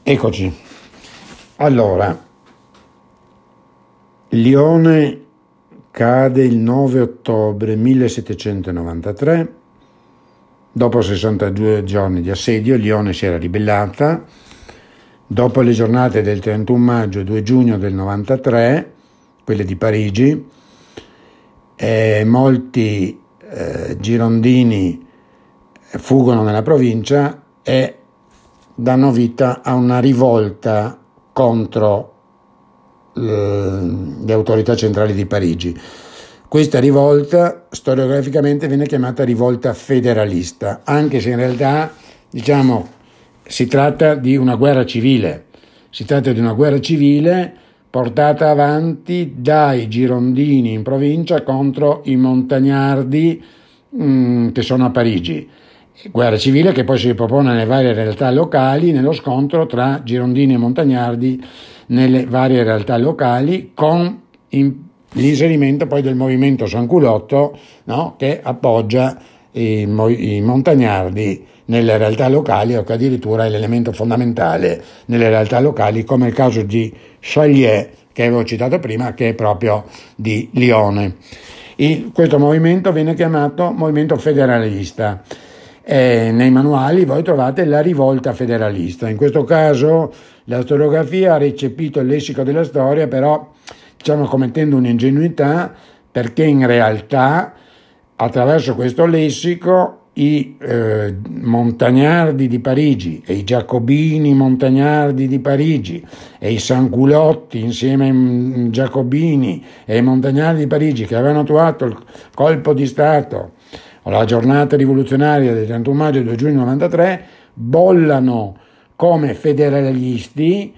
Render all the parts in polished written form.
Eccoci. Allora, Lione cade il 9 ottobre 1793. Dopo 62 giorni di assedio, Lione si era ribellata. Dopo le giornate del 31 maggio e 2 giugno del 93, quelle di Parigi, molti girondini fuggono nella provincia e danno vita a una rivolta contro le autorità centrali di Parigi. Questa rivolta storiograficamente viene chiamata rivolta federalista, anche se in realtà, si tratta di una guerra civile. Si tratta di una guerra civile portata avanti dai girondini in provincia contro i montagnardi che sono a Parigi. Guerra civile che poi si ripropone nelle varie realtà locali, nello scontro tra girondini e montagnardi nelle varie realtà locali, con l'inserimento poi del movimento Sanculotto, no? Che appoggia i montagnardi nelle realtà locali, o che addirittura è l'elemento fondamentale nelle realtà locali, come il caso di Chalier, che avevo citato prima, che è proprio di Lione. Questo movimento viene chiamato movimento federalista. Nei manuali voi trovate la rivolta federalista. In questo caso la storiografia ha recepito il lessico della storia, però commettendo un'ingenuità, perché in realtà attraverso questo lessico i montagnardi di Parigi e i giacobini montagnardi di Parigi e i sanculotti insieme ai giacobini e ai montagnardi di Parigi che avevano attuato il colpo di Stato o la giornata rivoluzionaria del 31 maggio e 2 giugno 93 bollano come federalisti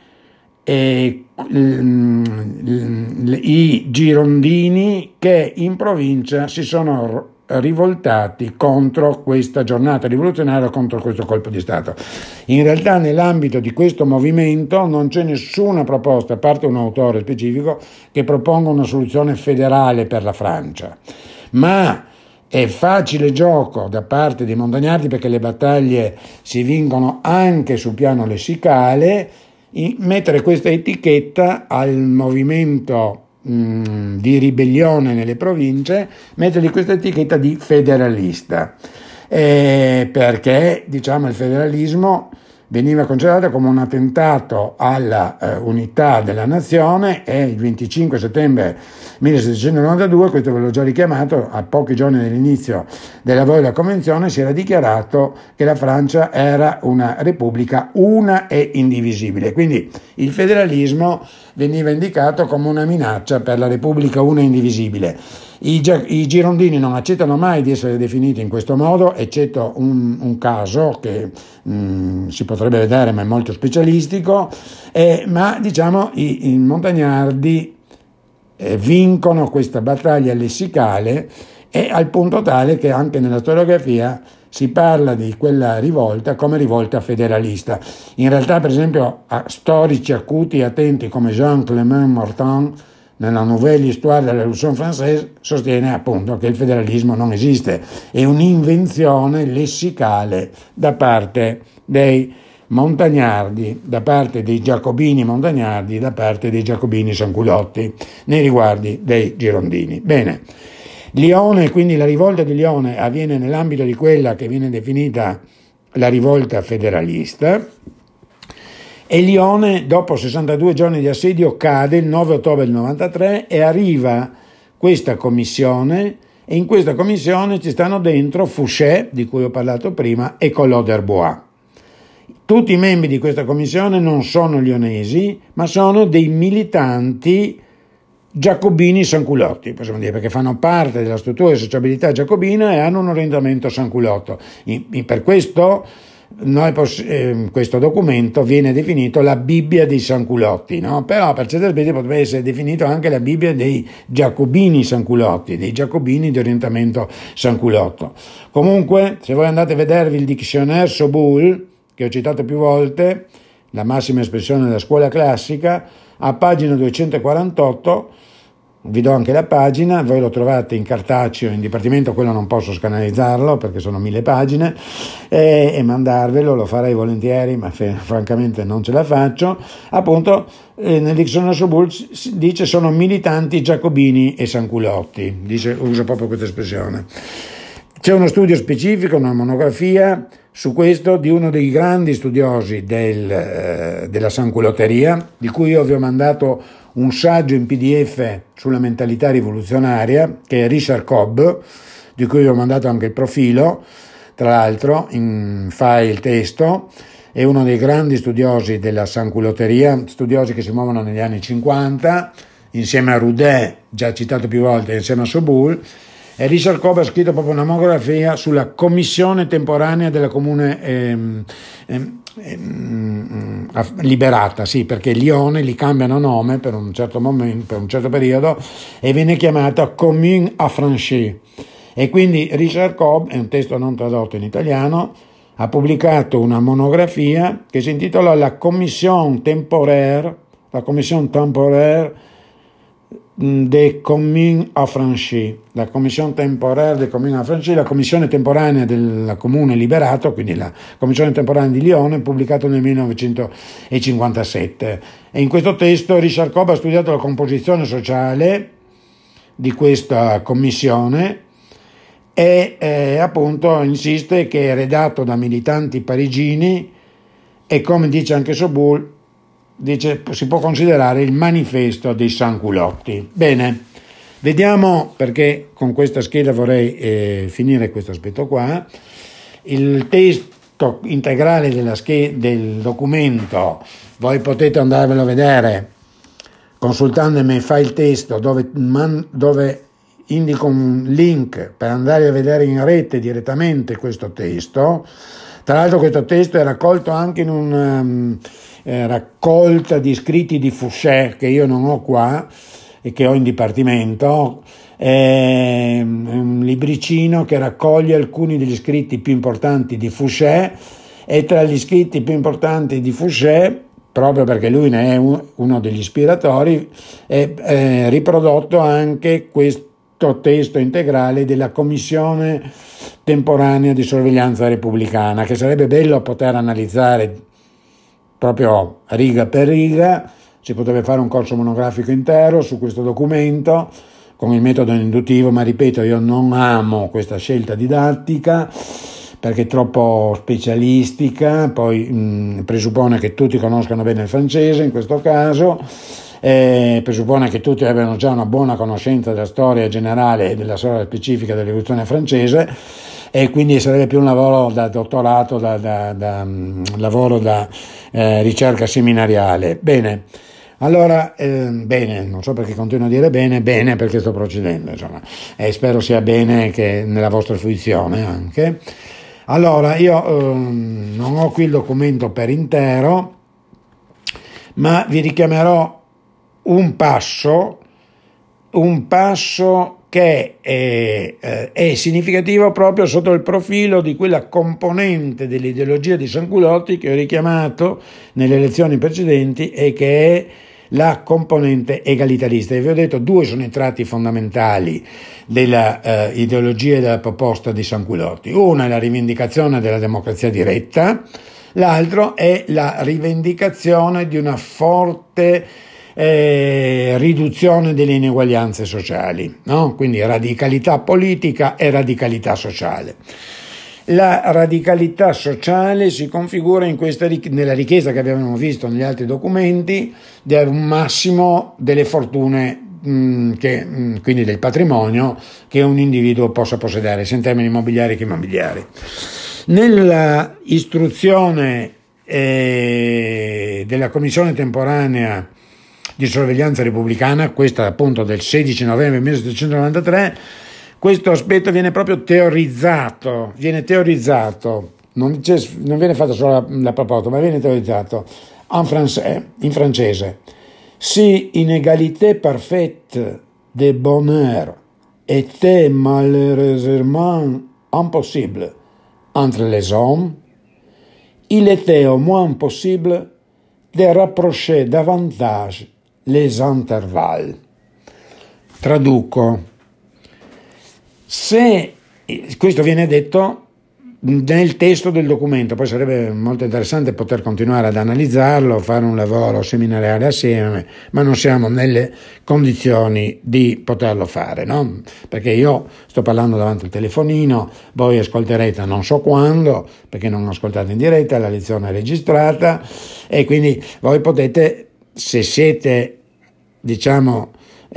i girondini che in provincia si sono rivoltati contro questa giornata rivoluzionaria, contro questo colpo di Stato. In realtà nell'ambito di questo movimento non c'è nessuna proposta, a parte un autore specifico, che proponga una soluzione federale per la Francia, ma è facile gioco da parte dei montagnardi, perché le battaglie si vincono anche sul piano lessicale, mettere questa etichetta al movimento di ribellione nelle province, mettergli questa etichetta di federalista, perché il federalismo veniva considerato come un attentato alla unità della nazione, e il 25 settembre 1792, questo ve l'ho già richiamato, a pochi giorni dall'inizio dei lavori della Convenzione, si era dichiarato che la Francia era una repubblica una e indivisibile. Quindi il federalismo veniva indicato come una minaccia per la repubblica una e indivisibile. I girondini non accettano mai di essere definiti in questo modo, eccetto un caso che si potrebbe vedere, ma è molto specialistico, ma i montagnardi vincono questa battaglia lessicale, e al punto tale che anche nella storiografia si parla di quella rivolta come rivolta federalista. In realtà, per esempio, storici acuti e attenti come Jean-Clément Morton, nella Nouvelle Histoire de la Révolution Française, sostiene appunto che il federalismo non esiste, è un'invenzione lessicale da parte dei montagnardi, da parte dei giacobini montagnardi, da parte dei giacobini sanculotti nei riguardi dei girondini. Bene, Lione, quindi la rivolta di Lione avviene nell'ambito di quella che viene definita la rivolta federalista, e Lione, dopo 62 giorni di assedio, cade il 9 ottobre del 93 e arriva questa commissione, e in questa commissione ci stanno dentro Fouché, di cui ho parlato prima, e Collot d'Herbois. Tutti i membri di questa commissione non sono lionesi, ma sono dei militanti giacobini sanculotti, possiamo dire, perché fanno parte della struttura di sociabilità giacobina e hanno un orientamento sanculotto. Per questo questo documento viene definito la Bibbia dei sanculotti, no? Però per certi aspetti potrebbe essere definito anche la Bibbia dei giacobini sanculotti, dei giacobini di orientamento sanculotto. Comunque, se voi andate a vedervi il Dictionnaire Soboul, che ho citato più volte, la massima espressione della scuola classica, a pagina 248 vi do anche la pagina, voi lo trovate in cartaceo in dipartimento, quello non posso scanalizzarlo perché sono 1000 pagine e mandarvelo, lo farei volentieri, ma francamente non ce la faccio. Appunto nel dizionario Sobul dice sono militanti giacobini e sanculotti, usa proprio questa espressione. C'è uno studio specifico, una monografia su questo di uno dei grandi studiosi della sanculotteria, di cui io vi ho mandato un saggio in PDF sulla mentalità rivoluzionaria, che è Richard Cobb, di cui vi ho mandato anche il profilo, tra l'altro in file testo. È uno dei grandi studiosi della sanculotteria, studiosi che si muovono negli anni 50, insieme a Roudet, già citato più volte, insieme a Sobul. E Richard Cobb ha scritto proprio una monografia sulla commissione temporanea della comune liberata, sì, perché Lione li cambiano nome per un certo momento, per un certo periodo, e viene chiamata Commune Affranchie. E quindi Richard Cobb, è un testo non tradotto in italiano, ha pubblicato una monografia che si intitola La Commission temporaire des communes affranchies, la commissione temporaire des communes affranchies, la commissione temporanea del comune liberato, quindi la commissione temporanea di Lione, pubblicato nel 1957. E in questo testo Richard Cobb ha studiato la composizione sociale di questa commissione e appunto insiste che è redatto da militanti parigini e, come dice anche Sobul, dice si può considerare il manifesto dei sanculotti. Bene, vediamo, perché con questa scheda vorrei finire questo aspetto qua. Il testo integrale del documento voi potete andarvelo a vedere consultandomi file testo, dove indico un link per andare a vedere in rete direttamente questo testo. Tra l'altro questo testo è raccolto anche in un raccolta di scritti di Fouché che io non ho qua e che ho in dipartimento, è un libricino che raccoglie alcuni degli scritti più importanti di Fouché, e tra gli scritti più importanti di Fouché, proprio perché lui ne è uno degli ispiratori, è riprodotto anche questo testo integrale della Commissione temporanea di sorveglianza repubblicana, che sarebbe bello poter analizzare proprio riga per riga. Si potrebbe fare un corso monografico intero su questo documento con il metodo induttivo, ma ripeto, io non amo questa scelta didattica perché è troppo specialistica, poi presuppone che tutti conoscano bene il francese in questo caso, presuppone che tutti abbiano già una buona conoscenza della storia generale e della storia specifica della rivoluzione francese, e quindi sarebbe più un lavoro da dottorato, lavoro da ricerca seminariale. Bene, allora, bene, non so perché continuo a dire bene perché sto procedendo, insomma, e spero sia bene che nella vostra fruizione anche. Allora, io non ho qui il documento per intero, ma vi richiamerò un passo che è significativo proprio sotto il profilo di quella componente dell'ideologia di Sanculotti che ho richiamato nelle elezioni precedenti e che è la componente egalitarista. E vi ho detto, due sono i tratti fondamentali della ideologia e della proposta di Sanculotti. Una è la rivendicazione della democrazia diretta, l'altro è la rivendicazione di una forte riduzione delle ineguaglianze sociali, no? Quindi radicalità politica e radicalità sociale. La radicalità sociale si configura nella richiesta che abbiamo visto negli altri documenti di un massimo delle fortune, quindi del patrimonio che un individuo possa possedere, sia in termini immobiliari che immobiliari. Nella istruzione della Commissione temporanea di sorveglianza repubblicana, questa appunto del 16 novembre 1793, questo aspetto viene proprio teorizzato, non viene fatta solo la proposta, ma viene teorizzato in francese. Si inégalité parfaite de bonheur était malheureusement impossible entre les hommes, il était au moins possible de rapprocher davantage les intervalles. Traduco. Se questo viene detto nel testo del documento, poi sarebbe molto interessante poter continuare ad analizzarlo, fare un lavoro seminariale assieme, ma non siamo nelle condizioni di poterlo fare, no? Perché io sto parlando davanti al telefonino, voi ascolterete non so quando, perché non ascoltate in diretta, la lezione è registrata, e quindi voi potete, se siete, diciamo,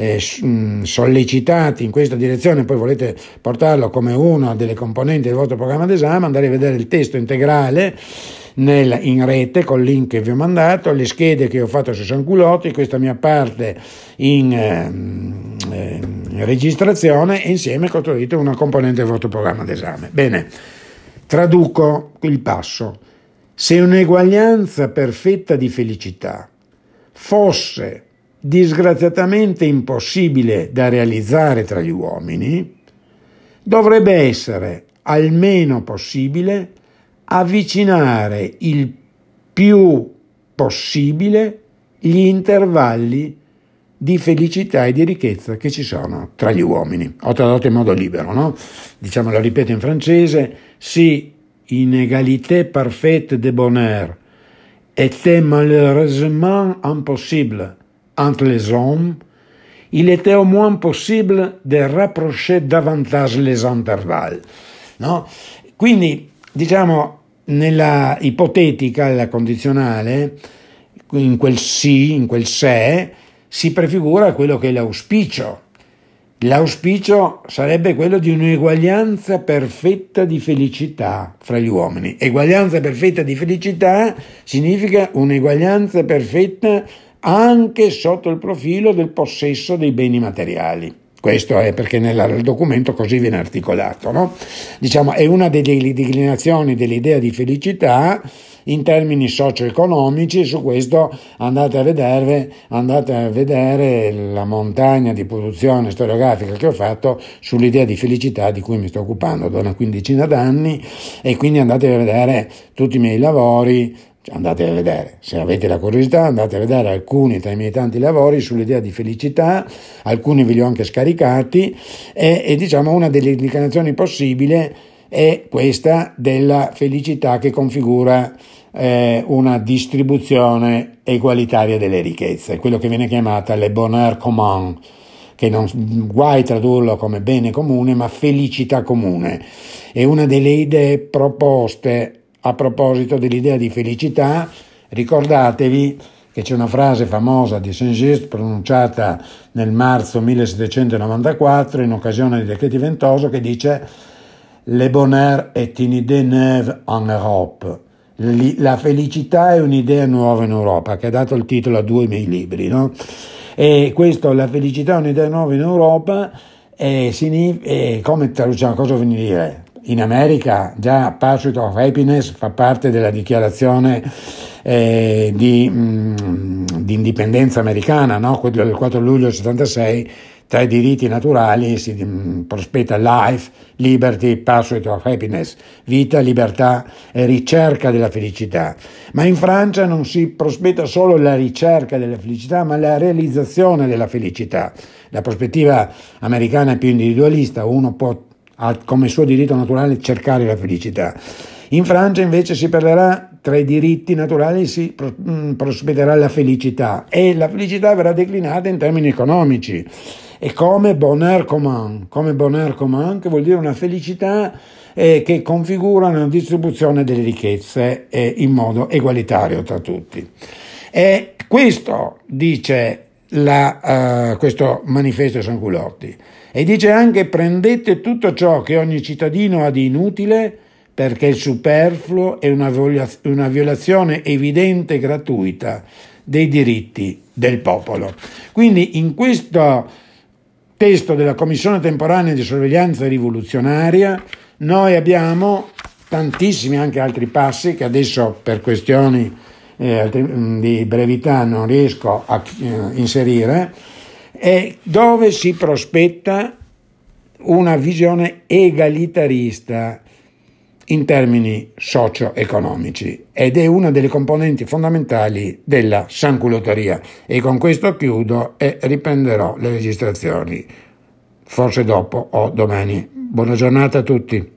sollecitati in questa direzione, poi volete portarlo come una delle componenti del vostro programma d'esame, andare a vedere il testo integrale in rete col link che vi ho mandato, le schede che ho fatto su Sanculotti, questa mia parte in registrazione, e insieme costruite una componente del vostro programma d'esame. Bene, traduco il passo. Se un'eguaglianza perfetta di felicità fosse disgraziatamente impossibile da realizzare tra gli uomini, dovrebbe essere almeno possibile avvicinare il più possibile gli intervalli di felicità e di ricchezza che ci sono tra gli uomini. Ho tradotto in modo libero, no? Diciamo, lo ripeto in francese: si une égalité parfaite de bonheur était malheureusement impossible entre les hommes, il était au moins possible de rapprocher davantage les intervalles. No? Quindi, diciamo, nella ipotetica, la condizionale, in quel se, si prefigura quello che è l'auspicio. L'auspicio sarebbe quello di un'eguaglianza perfetta di felicità fra gli uomini. Eguaglianza perfetta di felicità significa un'eguaglianza perfetta anche sotto il profilo del possesso dei beni materiali. Questo è perché nel documento così viene articolato, no? Diciamo, è una delle declinazioni dell'idea di felicità in termini socio-economici. Su questo andate a vedere la montagna di produzione storiografica che ho fatto sull'idea di felicità di cui mi sto occupando da una quindicina d'anni, e quindi andate a vedere tutti i miei lavori. Andate a vedere, se avete la curiosità, andate a vedere alcuni tra i miei tanti lavori sull'idea di felicità, alcuni ve li ho anche scaricati, e diciamo una delle declinazioni possibili è questa della felicità che configura una distribuzione egualitaria delle ricchezze, quello che viene chiamata le bonheur commun, che non guai tradurlo come bene comune, ma felicità comune. È una delle idee proposte a proposito dell'idea di felicità. Ricordatevi che c'è una frase famosa di Saint-Just pronunciata nel marzo 1794 in occasione dei decreti Ventoso, che dice: «Le bonheur est une idée neuve en Europe». La felicità è un'idea nuova in Europa, che ha dato il titolo a 2 miei libri, no? E questo, la felicità è un'idea nuova in Europa, come traduciamo, cosa vuol dire? In America già Pursuit of Happiness fa parte della dichiarazione di indipendenza americana, no? Quello del 4 luglio 76, tra i diritti naturali si prospetta life, liberty, pursuit of happiness, vita, libertà e ricerca della felicità. Ma in Francia non si prospetta solo la ricerca della felicità, ma la realizzazione della felicità. La prospettiva americana è più individualista, uno può ha come suo diritto naturale cercare la felicità. In Francia invece si parlerà, tra i diritti naturali si prospetterà la felicità, e la felicità verrà declinata in termini economici, e come bonheur commun, che vuol dire una felicità che configura una distribuzione delle ricchezze in modo egualitario tra tutti. E questo dice questo manifesto Sanculotti. E dice anche: prendete tutto ciò che ogni cittadino ha di inutile, perché il superfluo è una violazione evidente e gratuita dei diritti del popolo. Quindi in questo testo della Commissione temporanea di sorveglianza rivoluzionaria noi abbiamo tantissimi anche altri passi che adesso per questioni di brevità non riesco a inserire, e dove si prospetta una visione egalitarista in termini socio-economici ed è una delle componenti fondamentali della sanculotteria. E con questo chiudo e riprenderò le registrazioni forse dopo o domani. Buona giornata a tutti.